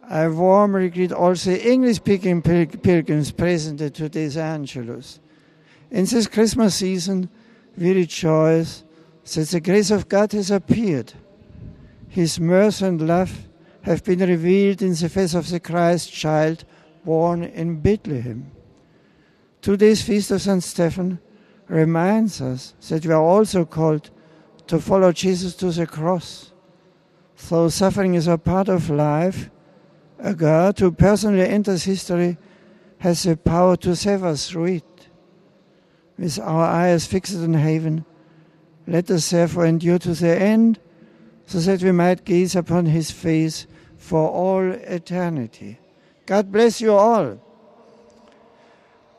I warmly greet also English-speaking pilgrims present at today's Angelus. In this Christmas season, we rejoice that the grace of God has appeared. His mercy and love have been revealed in the face of the Christ child born in Bethlehem. Today's feast of St. Stephen reminds us that we are also called to follow Jesus to the cross. Though suffering is a part of life, a God who personally enters history has the power to save us through it. With our eyes fixed on heaven, let us therefore endure to the end, so that we might gaze upon his face for all eternity. God bless you all.